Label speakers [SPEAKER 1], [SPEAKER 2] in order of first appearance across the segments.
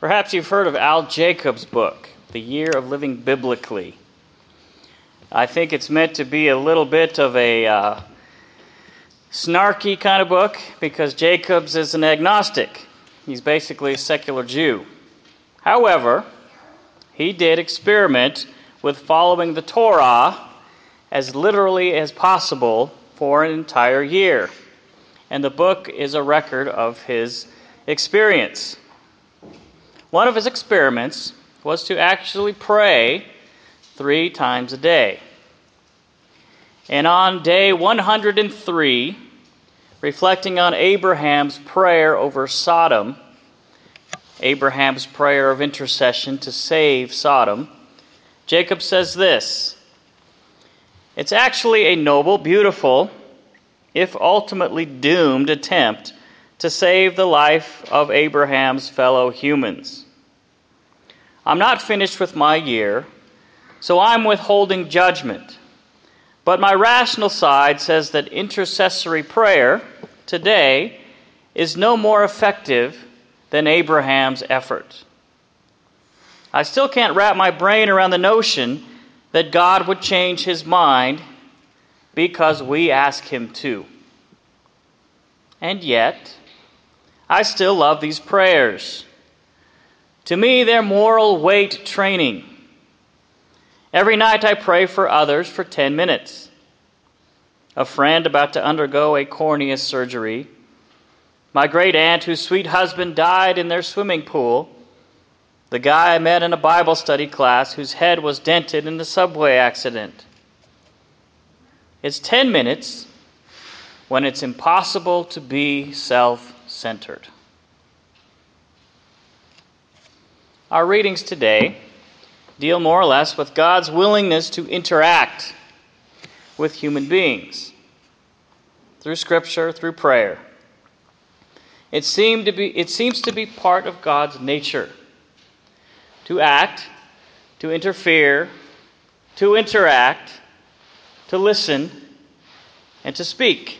[SPEAKER 1] Perhaps you've heard of Al Jacob's book, The Year of Living Biblically. I think it's meant to be a little bit of a snarky kind of book because Jacobs is an agnostic. He's basically a secular Jew. However, he did experiment with following the Torah as literally as possible for an entire year. And the book is a record of his experience. One of his experiments was to actually pray 3 times a day. And on day 103, reflecting on Abraham's prayer over Sodom, Abraham's prayer of intercession to save Sodom, Jacob says this: "It's actually a noble, beautiful, if ultimately doomed attempt to save the life of Abraham's fellow humans. I'm not finished with my year, so I'm withholding judgment. But my rational side says that intercessory prayer today is no more effective than Abraham's effort. I still can't wrap my brain around the notion that God would change his mind because we ask him to. And yet, I still love these prayers. To me, they're moral weight training. Every night I pray for others for 10 minutes. A friend about to undergo a cornea surgery. My great aunt whose sweet husband died in their swimming pool. The guy I met in a Bible study class whose head was dented in the subway accident. It's 10 minutes when it's impossible to be self-centered." Our readings today deal more or less with God's willingness to interact with human beings through Scripture, through prayer. It seems to be part of God's nature to act, to interfere, to interact, to listen, and to speak.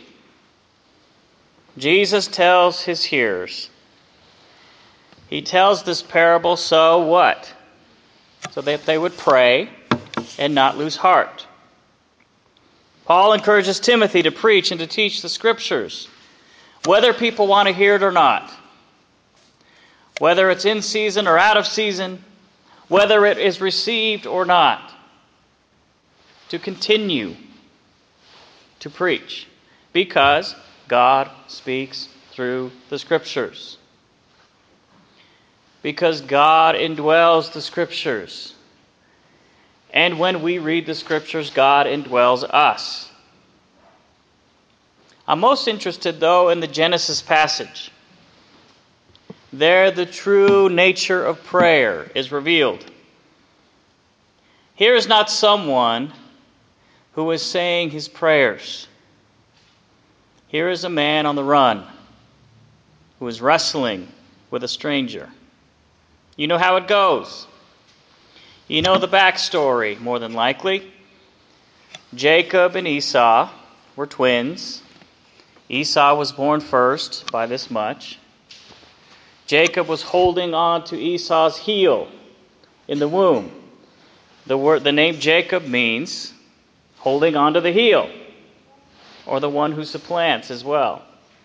[SPEAKER 1] Jesus tells his hearers, he tells this parable so what? So that they would pray and not lose heart. Paul encourages Timothy to preach and to teach the Scriptures, whether people want to hear it or not, whether it's in season or out of season, whether it is received or not, to continue to preach, because God speaks through the Scriptures. Because God indwells the Scriptures. And when we read the Scriptures, God indwells us. I'm most interested, though, in the Genesis passage. There, the true nature of prayer is revealed. Here is not someone who is saying his prayers. Here is a man on the run who is wrestling with a stranger. You know how it goes. You know the backstory, more than likely. Jacob and Esau were twins. Esau was born first by this much. Jacob was holding on to Esau's heel in the womb. The name Jacob means holding on to the heel, or the one who supplants as well.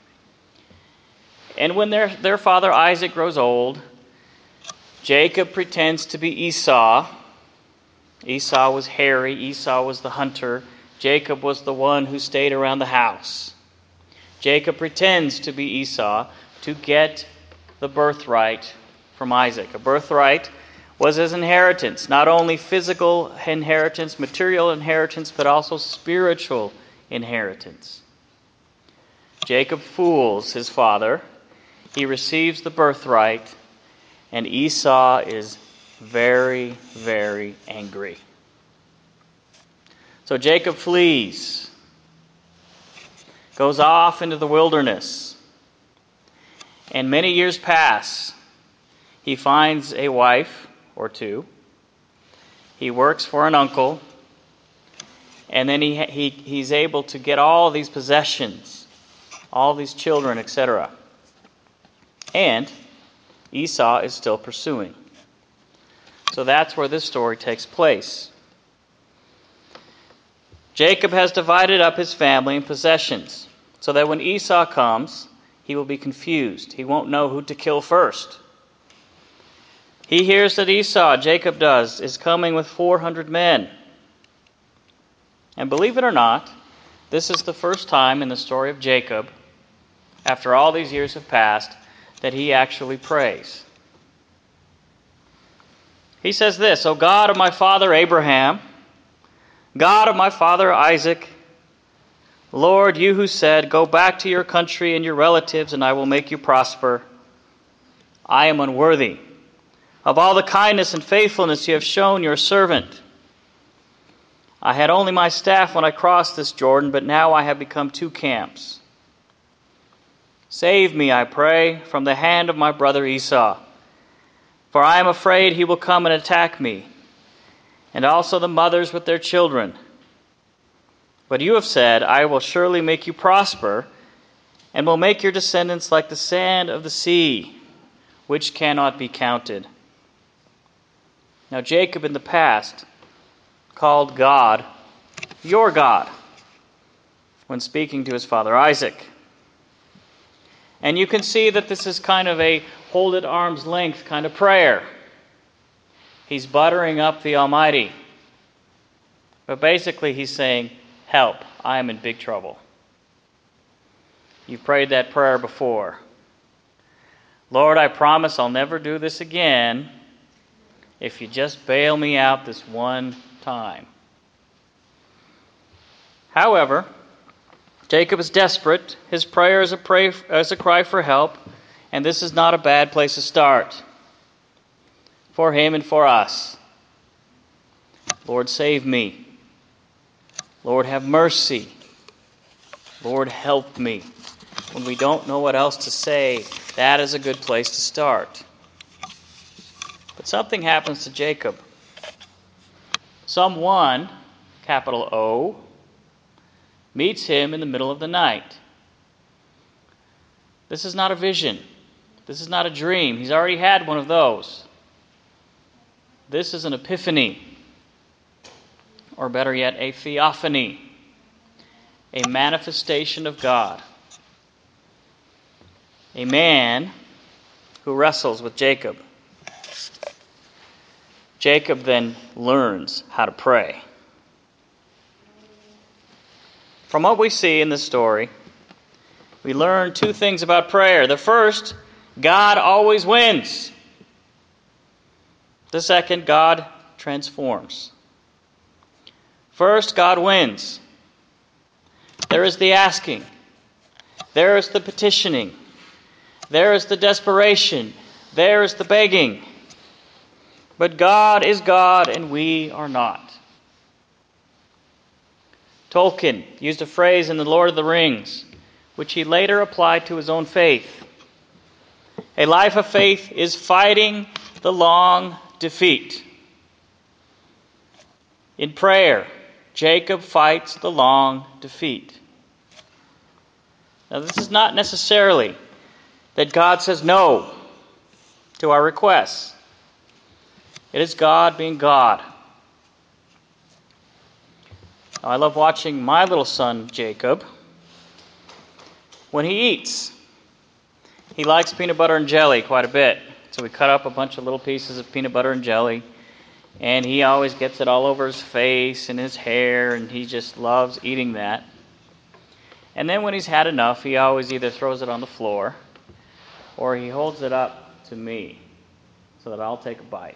[SPEAKER 1] And when their father Isaac grows old, Jacob pretends to be Esau. Esau was hairy. Esau was the hunter. Jacob was the one who stayed around the house. Jacob pretends to be Esau to get the birthright from Isaac. A birthright was his inheritance, not only physical inheritance, material inheritance, but also spiritual inheritance. Jacob fools his father. He receives the birthright. And Esau is very, very angry. So Jacob flees, goes off into the wilderness. And many years pass. He finds a wife or two. He works for an uncle. And then he's able to get all these possessions, all these children, etc. And Esau is still pursuing. So that's where this story takes place. Jacob has divided up his family and possessions so that when Esau comes, he will be confused. He won't know who to kill first. He hears that Esau, Jacob does, is coming with 400 men. And believe it or not, this is the first time in the story of Jacob, after all these years have passed, that he actually prays. He says this, O God of my father Abraham, God of my father Isaac, Lord, you who said, go back to your country and your relatives, and I will make you prosper. I am unworthy of all the kindness and faithfulness you have shown your servant. I had only my staff when I crossed this Jordan, but now I have become two camps. Save me, I pray, from the hand of my brother Esau, for I am afraid he will come and attack me, and also the mothers with their children. But you have said, I will surely make you prosper, and will make your descendants like the sand of the sea, which cannot be counted. Now Jacob in the past called God your God when speaking to his father Isaac. And you can see that this is kind of a hold at arm's length kind of prayer. He's buttering up the Almighty. But basically he's saying, help, I am in big trouble. You've prayed that prayer before. Lord, I promise I'll never do this again if you just bail me out this one time. However, Jacob is desperate. His prayer is a cry for help, and this is not a bad place to start for him and for us. Lord, save me. Lord, have mercy. Lord, help me. When we don't know what else to say, that is a good place to start. But something happens to Jacob. Someone, capital O, meets him in the middle of the night. This is not a vision. This is not a dream. He's already had one of those. This is an epiphany, or better yet, a theophany, a manifestation of God. A man who wrestles with Jacob. Jacob then learns how to pray. From what we see in this story, we learn two things about prayer. The first, God always wins. The second, God transforms. First, God wins. There is the asking. There is the petitioning. There is the desperation. There is the begging. But God is God and we are not. Tolkien used a phrase in The Lord of the Rings, which he later applied to his own faith. A life of faith is fighting the long defeat. In prayer, Jacob fights the long defeat. Now, this is not necessarily that God says no to our requests. It is God being God. Now, I love watching my little son, Jacob, when he eats. He likes peanut butter and jelly quite a bit. So we cut up a bunch of little pieces of peanut butter and jelly, and he always gets it all over his face and his hair, and he just loves eating that. And then when he's had enough, he always either throws it on the floor or he holds it up to me so that I'll take a bite.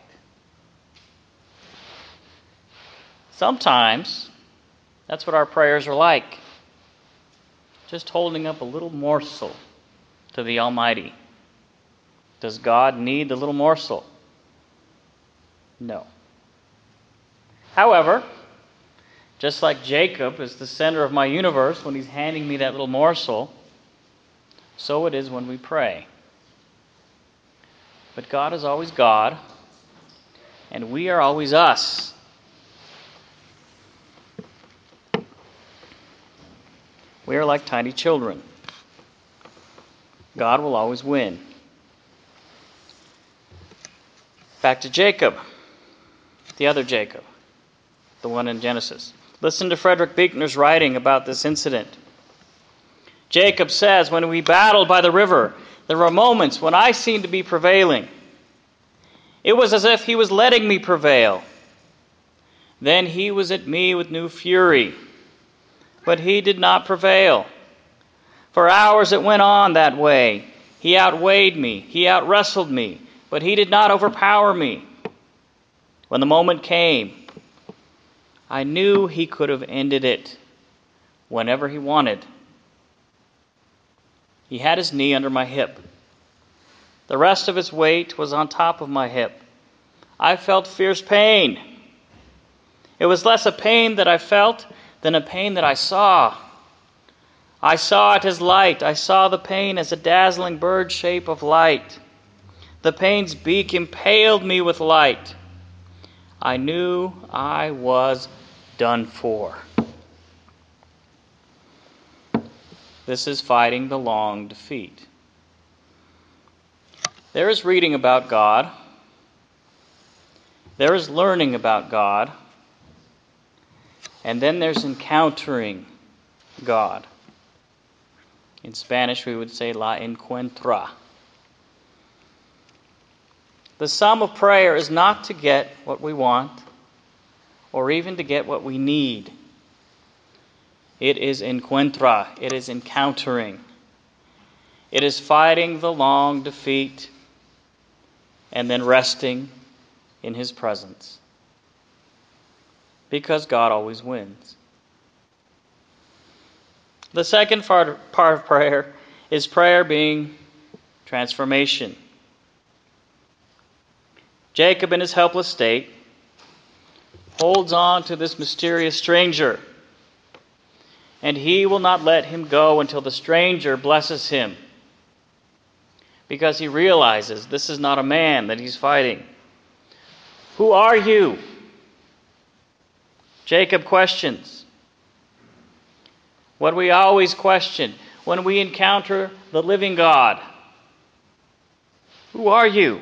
[SPEAKER 1] Sometimes that's what our prayers are like. Just holding up a little morsel to the Almighty. Does God need the little morsel? No. However, just like Jacob is the center of my universe when he's handing me that little morsel, so it is when we pray. But God is always God, and we are always us. We are like tiny children. God will always win. Back to Jacob, the other Jacob, the one in Genesis. Listen to Frederick Buechner's writing about this incident. Jacob says, when we battled by the river, there were moments when I seemed to be prevailing. It was as if he was letting me prevail. Then he was at me with new fury, but he did not prevail. For hours it went on that way. He outweighed me, he outwrestled me, but he did not overpower me. When the moment came, I knew he could have ended it whenever he wanted. He had his knee under my hip. The rest of his weight was on top of my hip. I felt fierce pain. It was less a pain that I felt than a pain that I saw. I saw it as light. I saw the pain as a dazzling bird shape of light. The pain's beak impaled me with light. I knew I was done for. This is fighting the long defeat. There is reading about God. There is learning about God. And then there's encountering God. In Spanish, we would say la encuentra. The sum of prayer is not to get what we want or even to get what we need. It is encuentra. It is encountering. It is fighting the long defeat and then resting in His presence. Because God always wins. The second part of prayer is prayer being transformation. Jacob, in his helpless state, holds on to this mysterious stranger, and he will not let him go until the stranger blesses him, because he realizes this is not a man that he's fighting. Who are you? Jacob questions what we always question when we encounter the living God. Who are you?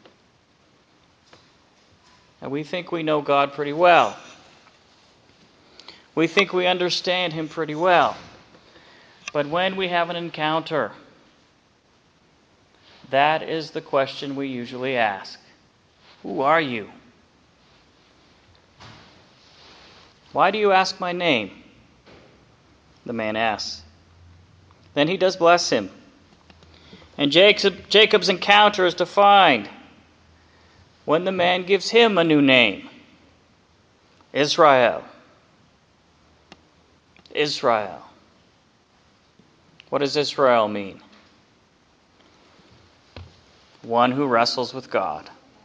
[SPEAKER 1] And we think we know God pretty well. We think we understand Him pretty well. But when we have an encounter, that is the question we usually ask. Who are you? Why do you ask my name? The man asks. Then he does bless him. And Jacob's encounter is defined when the man gives him a new name. Israel. Israel. What does Israel mean? One who wrestles with God.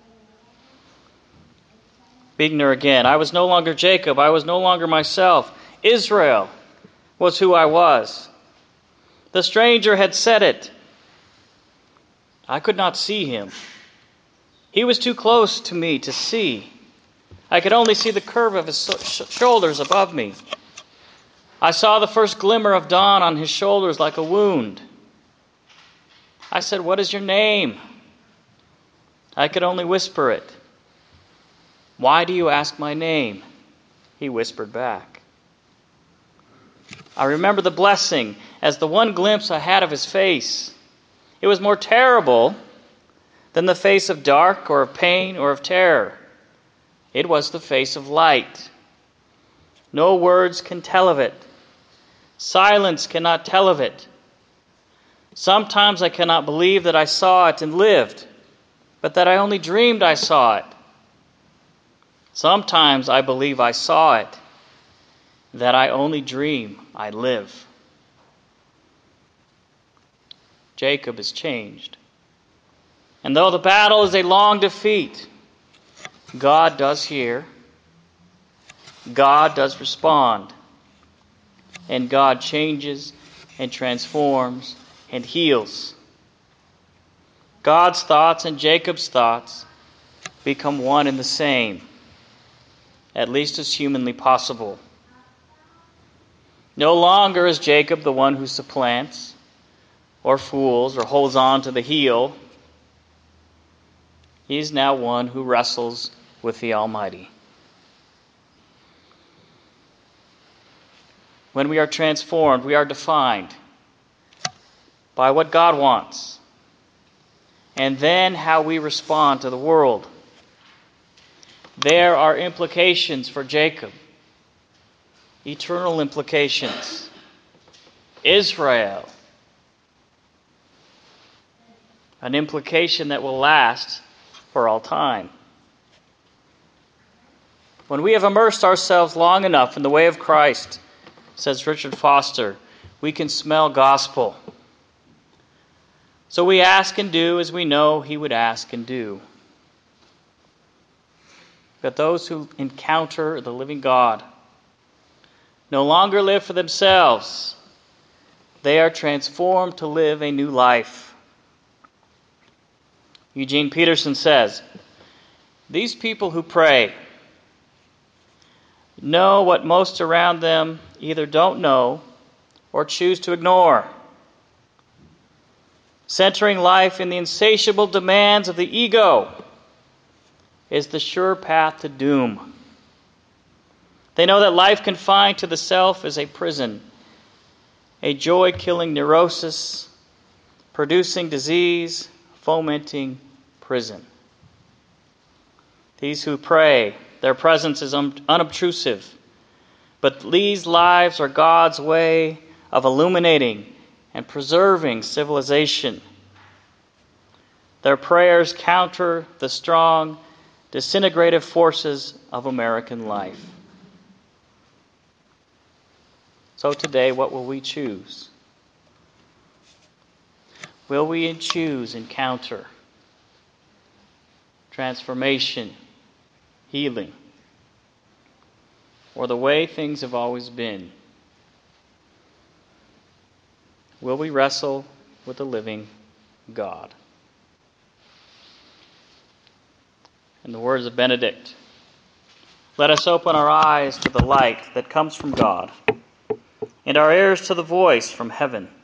[SPEAKER 1] Buechner again. I was no longer Jacob. I was no longer myself. Israel was who I was. The stranger had said it. I could not see him. He was too close to me to see. I could only see the curve of his shoulders above me. I saw the first glimmer of dawn on his shoulders like a wound. I said, "What is your name?" I could only whisper it. "Why do you ask my name?" He whispered back. I remember the blessing as the one glimpse I had of his face. It was more terrible than the face of dark or of pain or of terror. It was the face of light. No words can tell of it. Silence cannot tell of it. Sometimes I cannot believe that I saw it and lived, but that I only dreamed I saw it. Sometimes I believe I saw it, that I only dream I live. Jacob is changed. And though the battle is a long defeat, God does hear, God does respond, and God changes and transforms and heals. God's thoughts and Jacob's thoughts become one and the same, at least as humanly possible. No longer is Jacob the one who supplants or fools or holds on to the heel. He is now one who wrestles with the Almighty. When we are transformed, we are defined by what God wants, and then how we respond to the world. There are implications for Jacob, eternal implications. Israel, an implication that will last for all time. When we have immersed ourselves long enough in the way of Christ, says Richard Foster, we can smell gospel. So we ask and do as we know he would ask and do. But those who encounter the living God no longer live for themselves. They are transformed to live a new life. Eugene Peterson says, these people who pray know what most around them either don't know or choose to ignore. Centering life in the insatiable demands of the ego is the sure path to doom. They know that life confined to the self is a prison, a joy-killing neurosis, producing disease, fomenting prison. These who pray, their presence is unobtrusive, but these lives are God's way of illuminating and preserving civilization. Their prayers counter the strong, disintegrative forces of American life. So today, what will we choose? Will we choose encounter, transformation, healing, or the way things have always been? Will we wrestle with the living God? In the words of Benedict, let us open our eyes to the light that comes from God, and our ears to the voice from heaven.